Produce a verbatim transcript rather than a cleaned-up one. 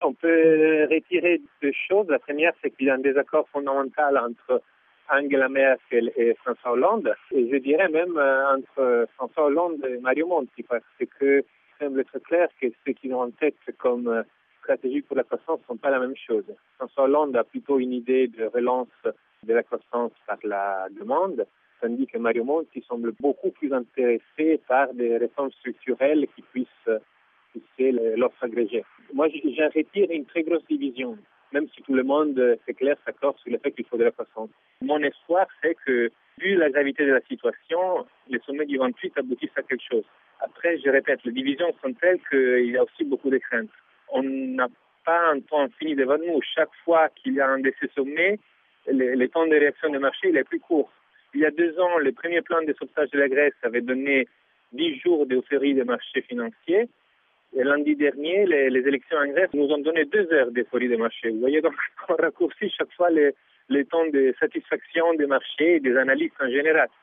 on peut retirer deux choses. La première, c'est qu'il y a un désaccord fondamental entre Angela Merkel et François Hollande. Et je dirais même euh, entre François Hollande et Mario Monti, parce que il semble être clair que ce qu'ils ont en tête comme euh, stratégie pour la croissance ne sont pas la même chose. François Hollande a plutôt une idée de relance de la croissance par la demande, tandis que Mario Monti semble beaucoup plus intéressé par des réformes structurelles qui puissent pousser l'offre agrégée. Moi, j'en retire une très grosse division, même si tout le monde, c'est clair, s'accorde sur le fait qu'il faut de la croissance. Mon espoir, c'est que, vu la gravité de la situation, les sommets du vingt-huit aboutissent à quelque chose. Après, je répète, les divisions sont telles qu'il y a aussi beaucoup de craintes. On n'a pas un temps infini devant nous. Chaque fois qu'il y a un de ces sommets, le, le temps de réaction du marché il est plus court. Il y a deux ans, le premier plan de sauvetage de la Grèce avait donné dix jours d'euphorie des marchés financiers. Et lundi dernier, les, les élections en Grèce nous ont donné deux heures d'euphorie des marchés. Vous voyez, donc on raccourcit chaque fois les, les temps de satisfaction des marchés et des analystes en général.